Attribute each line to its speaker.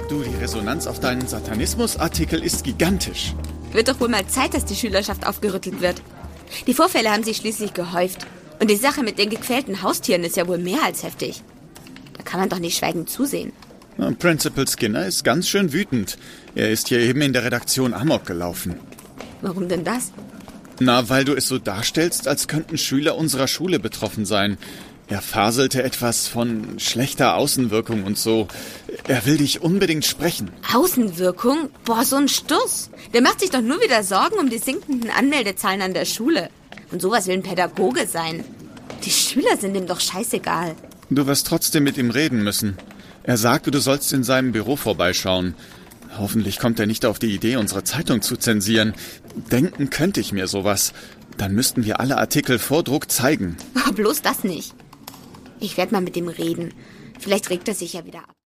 Speaker 1: Du, die Resonanz auf deinen Satanismus-Artikel ist gigantisch.
Speaker 2: Wird doch wohl mal Zeit, dass die Schülerschaft aufgerüttelt wird. Die Vorfälle haben sich schließlich gehäuft. Und die Sache mit den gequälten Haustieren ist ja wohl mehr als heftig. Da kann man doch nicht schweigend zusehen.
Speaker 1: Principal Skinner ist ganz schön wütend. Er ist hier eben in der Redaktion Amok gelaufen.
Speaker 2: Warum denn das?
Speaker 1: Na, weil du es so darstellst, als könnten Schüler unserer Schule betroffen sein. Er faselte etwas von schlechter Außenwirkung und so. Er will dich unbedingt sprechen.
Speaker 2: Außenwirkung? Boah, so ein Stuss. Der macht sich doch nur wieder Sorgen um die sinkenden Anmeldezahlen an der Schule. Und sowas will ein Pädagoge sein. Die Schüler sind ihm doch scheißegal.
Speaker 1: Du wirst trotzdem mit ihm reden müssen. Er sagte, du sollst in seinem Büro vorbeischauen. Hoffentlich kommt er nicht auf die Idee, unsere Zeitung zu zensieren. Denken könnte ich mir sowas. Dann müssten wir alle Artikel vor Druck zeigen.
Speaker 2: Bloß das nicht. Ich werde mal mit ihm reden. Vielleicht regt er sich ja wieder ab.